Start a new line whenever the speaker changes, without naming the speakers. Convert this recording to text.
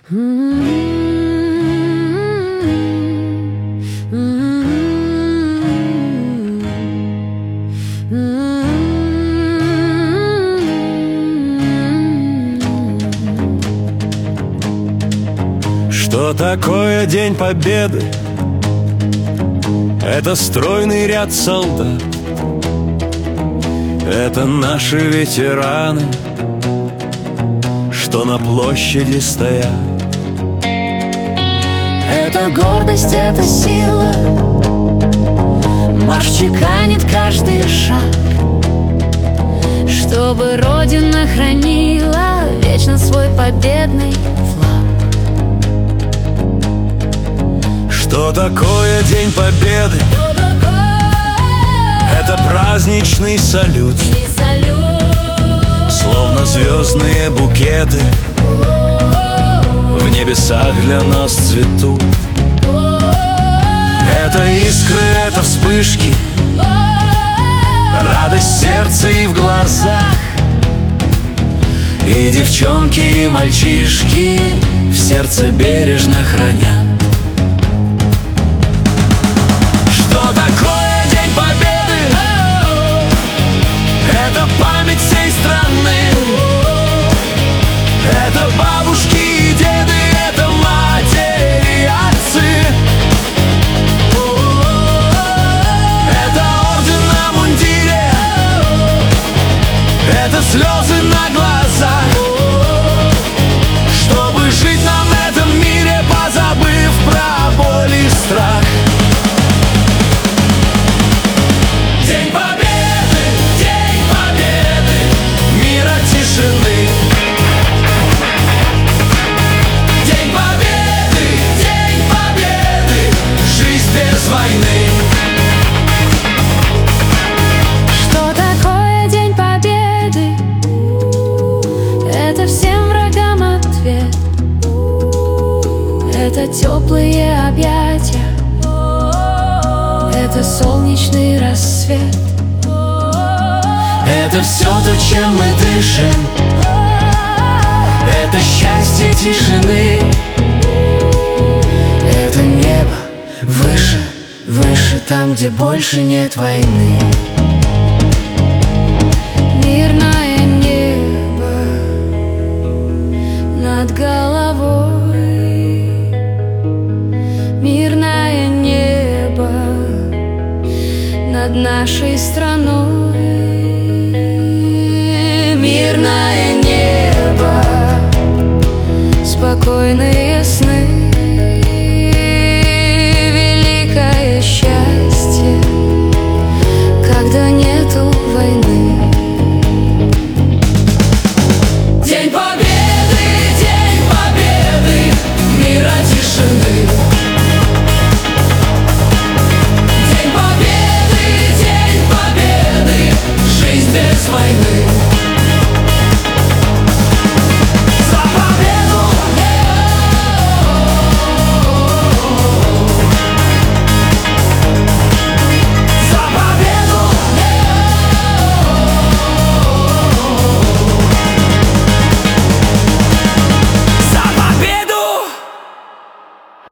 Что такое День Победы? Это стройный ряд солдат, это наши ветераны, что на площади стоят.
Это гордость, это сила, марш чеканит каждый шаг, чтобы Родина хранила вечно свой победный флаг.
Что такое День Победы? Это праздничный салют, словно звездные букеты в небесах для нас цветут. Это искры, это вспышки, радость в сердце и в глазах. И девчонки, и мальчишки в сердце бережно хранят. Что такое День Победы? Это память всей страны, это бабушки и деды, это матери и отцы, это орден на мундире, это слезы на глазах, чтобы жить нам в этом мире, позабыв про боль и страх. День Победы, День Победы, мира тишины. День Победы, День Победы, жизнь без войны.
Что такое День Победы? Это всем врагам ответ, это теплые объятия, это солнечный рассвет.
Это все то, чем мы дышим, это счастье тишины.
Это небо выше, выше, там, где больше нет войны. Мирное небо над головой, мирное небо над нашей страной. Мирное небо, спокойные сны.